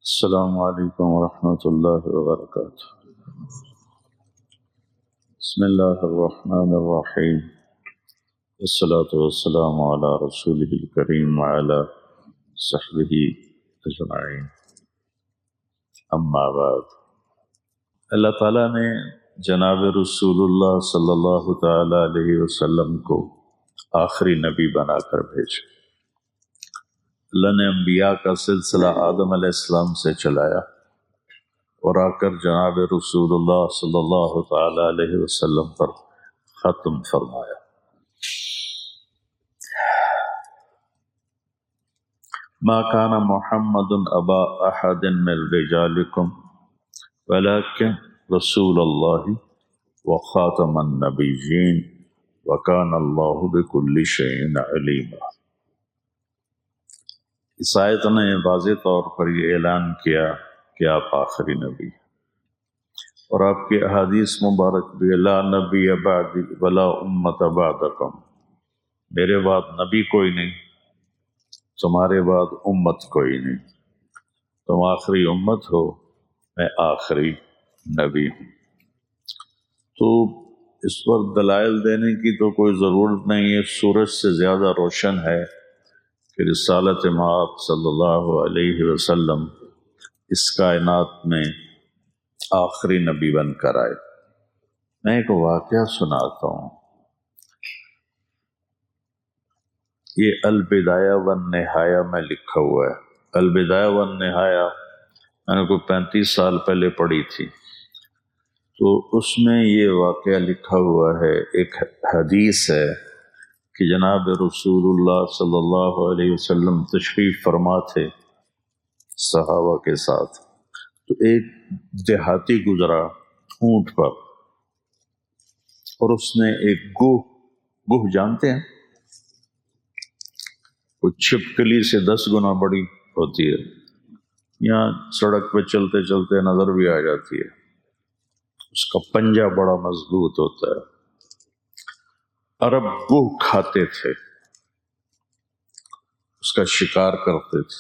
السلام علیکم ورحمۃ اللہ وبرکاتہ۔ بسم اللہ الرحمن الرحیم، والصلاة والسلام علی رسولہ الکریم وعلی صحبہ اجمعین، اما بعد۔ اللہ تعالیٰ نے جناب رسول اللہ صلی اللہ تعالی علیہ وسلم کو آخری نبی بنا کر بھیجا۔ اللہ نے انبیاء کا سلسلہ آدم علیہ السلام سے چلایا اور آ کر جناب رسول اللہ صلی اللہ تعالی علیہ وسلم پر ختم فرمایا۔ ما کان محمد ابا احد من رجالکم ولکن رسول اللہ وخاتم النبیین وکان اللہ بکل شیء علیما۔ اس آیت نے واضح طور پر یہ اعلان کیا کہ آپ آخری نبی ہیں، اور آپ کی احادیث مبارک بھی لا نبی بعدی ولا امت بعدکم، میرے بعد نبی کوئی نہیں، تمہارے بعد امت کوئی نہیں، تم آخری امت ہو، میں آخری نبی ہوں۔ تو اس پر دلائل دینے کی تو کوئی ضرورت نہیں ہے، سورج سے زیادہ روشن ہے کہ رسالت مآب صلی اللہ علیہ وسلم اس کائنات میں آخری نبی بن کر آئے۔ میں ایک واقعہ سناتا ہوں۔ یہ البدایہ والنہایہ میں لکھا ہوا ہے۔ البدایہ والنہایہ میں نے کوئی 35 سال پہلے پڑھی تھی، تو اس میں یہ واقعہ لکھا ہوا ہے، ایک حدیث ہے کہ جناب رسول اللہ صلی اللہ علیہ وسلم تشریف فرما تھے صحابہ کے ساتھ، تو ایک دیہاتی گزرا اونٹ پر، اور اس نے ایک گوہ جانتے ہیں، وہ چھپکلی سے 10 گنا بڑی ہوتی ہے، یہاں سڑک پہ چلتے چلتے نظر بھی آ جاتی ہے، اس کا پنجہ بڑا مضبوط ہوتا ہے۔ عرب گوہ کھاتے تھے، اس کا شکار کرتے تھے،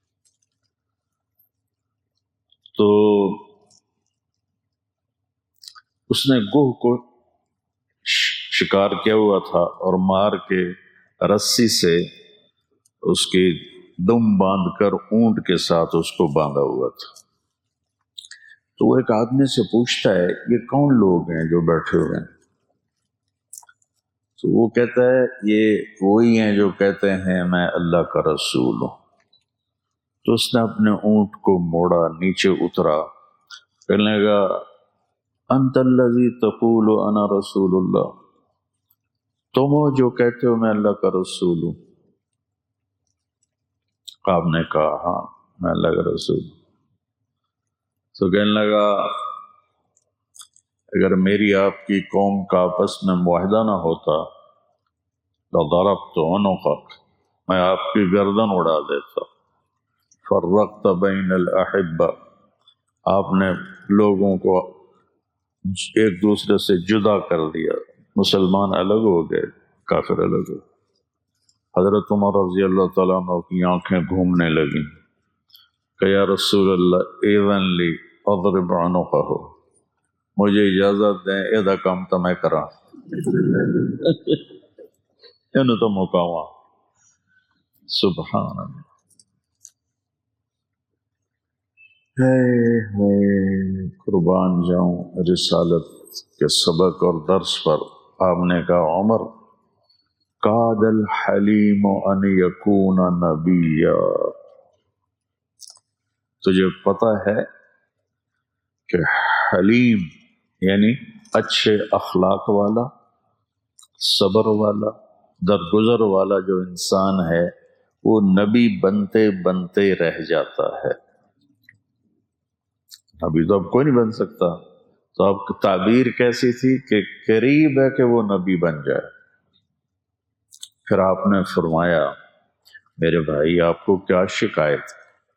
تو اس نے گوہ کو شکار کیا ہوا تھا اور مار کے رسی سے اس کی دم باندھ کر اونٹ کے ساتھ اس کو باندھا ہوا تھا۔ تو وہ ایک آدمی سے پوچھتا ہے یہ کون لوگ ہیں جو بیٹھے ہوئے ہیں؟ تو وہ کہتا ہے یہ وہی ہیں جو کہتے ہیں میں اللہ کا رسول ہوں۔ تو اس نے اپنے اونٹ کو موڑا، نیچے اترا، کہنے لگا انت الذی تقول انا رسول اللہ، تم ہو جو کہتے ہو میں اللہ کا رسول ہوں؟ آپ نے کہا ہاں میں اللہ کا رسول ہوں۔ تو کہنے لگا اگر میری آپ کی قوم کا آپس میں معاہدہ نہ ہوتا لضربت عنقک، میں آپ کی گردن اڑا دیتا۔ فرقت بین الاحبہ، آپ نے لوگوں کو ایک دوسرے سے جدا کر دیا، مسلمان الگ ہو گئے، کافر الگ ہو گئے۔ حضرت عمر رضی اللہ تعالیٰ عنہ کی آنکھیں گھومنے لگیں کہ یا رسول اللہ ایذن لی اضرب عنقہ، مجھے اجازت دیں ایدہ کام تو میں کراں انہوں تو مقامہ۔ سبحان اللہ، قربان جاؤں رسالت کے سبق اور درس پر۔ آپ نے کہا عمر قاد الحلیم ان یکون نبیا، تجھے پتہ ہے کہ حلیم یعنی اچھے اخلاق والا، صبر والا، درگزر والا جو انسان ہے وہ نبی بنتے بنتے رہ جاتا ہے۔ ابھی تو اب کوئی نہیں بن سکتا، تو اب تعبیر کیسی تھی کہ قریب ہے کہ وہ نبی بن جائے۔ پھر آپ نے فرمایا میرے بھائی آپ کو کیا شکایت؟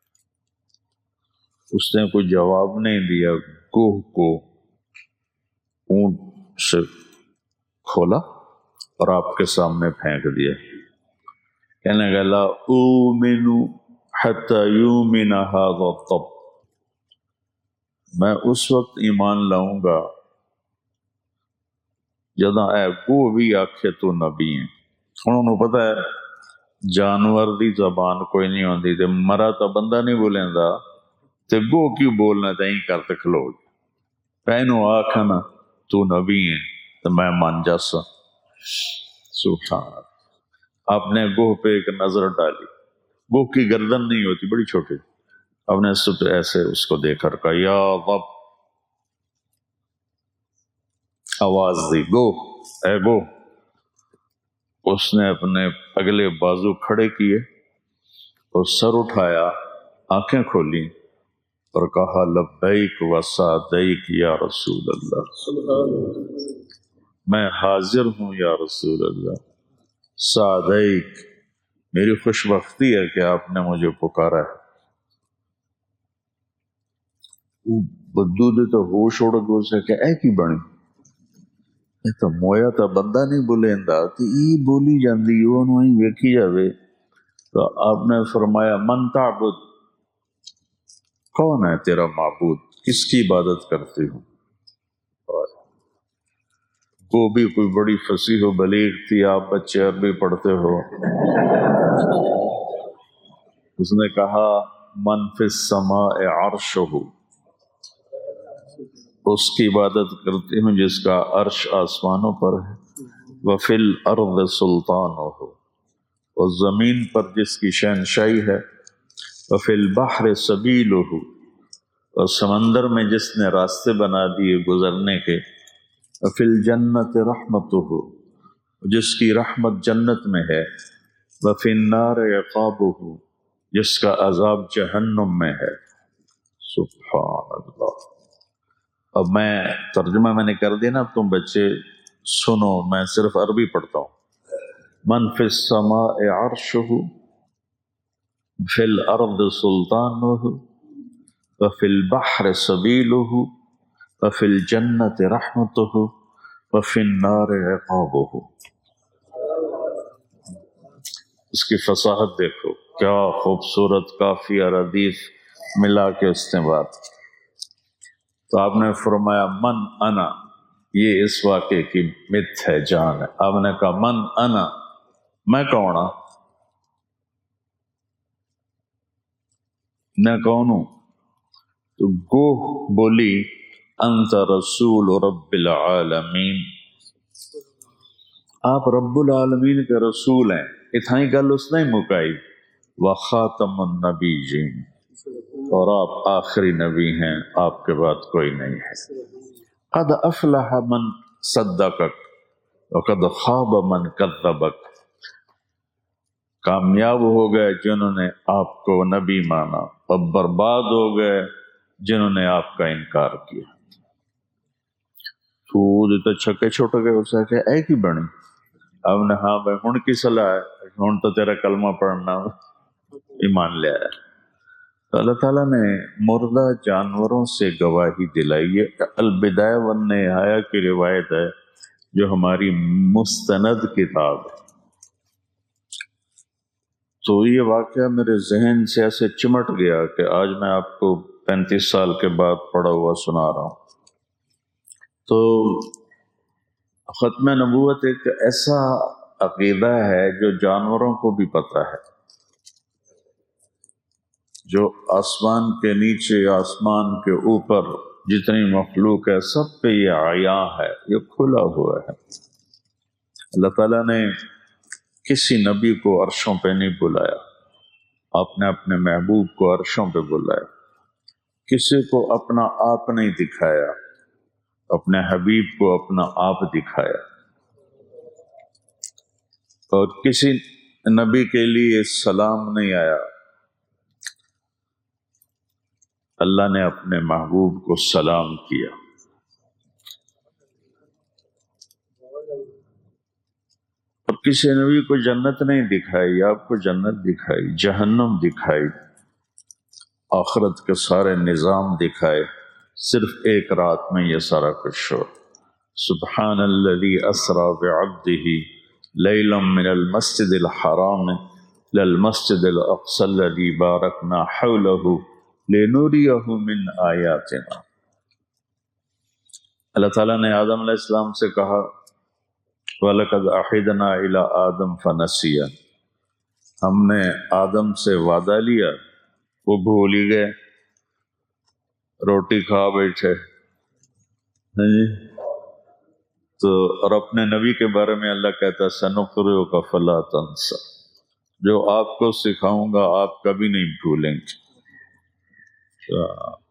اس نے کوئی جواب نہیں دیا، گوہ کو اونٹ سے کھولا اور آپ کے سامنے پھینک دیا۔ کہنے لگا لا اومن حتی یومن هذا الطب، میں اس وقت ایمان لاؤں گا جداں اے گو بھی آکھے تو نبی ہیں. ہن انہوں پتہ ہے جانور دی زبان کوئی نہیں ہوندی تے مرا تا بندہ نہیں بولیندا تے گو کیوں بولنا تائیں کر تے کھلو پینو آکھا نا تو نبی ہیں تو میں مان جاسا. سبحان اللہ. آپ نے گوہ پہ ایک نظر ڈالی. گوہ کی گردن نہیں ہوتی، بڑی چھوٹی. آپ نے ایسے اس کو دیکھ کر کہا یا رب، آواز دی گو اے گو. اس نے اپنے اگلے بازو کھڑے کیے اور سر اٹھایا، آنکھیں کھولی اور کہا لبیک و سعدیک یا رسول اللہ، میں حاضر ہوں یا رسول اللہ. سعدیک، میری خوش بختی ہے کہ آپ نے مجھے پکارا ہے. بدو دے تو ہوش اڑ گئے سے کہ اے کی بنی، یہ تو مویا تا بندہ نہیں بولیندا تے ای بولی جاندی اونوں ہی ویکھی جاوے. تو آپ نے فرمایا من تعبد، کون ہے تیرا معبود، کس کی عبادت کرتی ہوں. وہ بھی کوئی بڑی فصیح و بلیغ تھی، آپ بچے عربی پڑھتے ہو. اس نے کہا من فی السماء عرشہ، اس کی عبادت کرتی ہوں جس کا عرش آسمانوں پر ہے. وفی الارض سلطانہ، اور زمین پر جس کی شہنشاہی ہے. وفی البحر سبیلہ، اور سمندر میں جس نے راستے بنا دیے گزرنے کے. وفی الجنت رحمتہ، جس کی رحمت جنت میں ہے. وفی النار عقابہ، جس کا عذاب جہنم میں ہے. سبحان اللہ. اب میں ترجمہ نے کر دیا نا، اب تم بچے سنو، میں صرف عربی پڑھتا ہوں. من فی السماء عرشہ، فی الارض سلطانہ، وفی البحر سبیلہ، وفی الجنت رحمتہ، وفی النار عقابہ. اس کی فصاحت دیکھو، کیا خوبصورت قافیہ ردیف ملا کے اس نے بات. تو آپ نے فرمایا من انا، یہ اس واقعے کی مت ہے، جان ہے. آپ نے کہا من انا، میں کون ہوں، میں کون ہوں. تو گوہ بولی انت رسول رب العالمین، آپ رب العالمین کے رسول ہیں. اتھائی گل اس نے مکائی. وخاتم النبیین، اور آپ آخری نبی ہیں، آپ کے بعد کوئی نہیں ہے. قد افلح من صدقک وقد خاب من کذبک، کامیاب ہو گئے جنہوں نے آپ کو نبی مانا، اور برباد ہو گئے جنہوں نے آپ کا انکار کیا. تو چھکے چھوٹ گئے. اسے کہ اے کی بنی. اب نے ہاں بھائی ہن کی صلاح ہے، ہن تو تیرا کلمہ پڑھنا ایمان لے آیا. تو اللہ تعالیٰ نے مردہ جانوروں سے گواہی دلائی ہے. البدایہ والنہایہ کی روایت ہے جو ہماری مستند کتاب ہے. تو یہ واقعہ میرے ذہن سے ایسے چمٹ گیا کہ آج میں آپ کو 35 سال کے بعد پڑھا ہوا سنا رہا ہوں. تو ختم نبوت ایک ایسا عقیدہ ہے جو جانوروں کو بھی پتہ ہے. جو آسمان کے نیچے، آسمان کے اوپر جتنی مخلوق ہے، سب پہ یہ عیاں ہے، یہ کھلا ہوا ہے. اللہ تعالیٰ نے کسی نبی کو عرشوں پہ نہیں بلایا، آپ نے اپنے محبوب کو عرشوں پہ بلایا. کسی کو اپنا آپ نہیں دکھایا، اپنے حبیب کو اپنا آپ دکھایا. اور کسی نبی کے لیے سلام نہیں آیا، اللہ نے اپنے محبوب کو سلام کیا. اور کسی نبی کو جنت نہیں دکھائی، آپ کو جنت دکھائی، جہنم دکھائی، آخرت کے سارے نظام دکھائے. صرف ایک رات میں یہ سارا کچھ ہو. سبحان الذی اسری بعبدہ لیلا من المسجد الحرام للمسجد الاقصی الذی بارکنا حولہ لنریہ من آیاتنا. اللہ تعالیٰ نے آدم علیہ السلام سے کہا وَلَقَدْ أَحِدْنَا إِلَىٰ آدَمَ فَنَسِيَ، ہم نے آدم سے وعدہ لیا، وہ بھول ہی گئے، روٹی کھا بیٹھے۔ تو اور اپنے نبی کے بارے میں اللہ کہتا ہے سَنُقْرِئُكَ فَلَا تَنْسَ، جو آپ کو سکھاؤں گا آپ کبھی نہیں بھولیں گے۔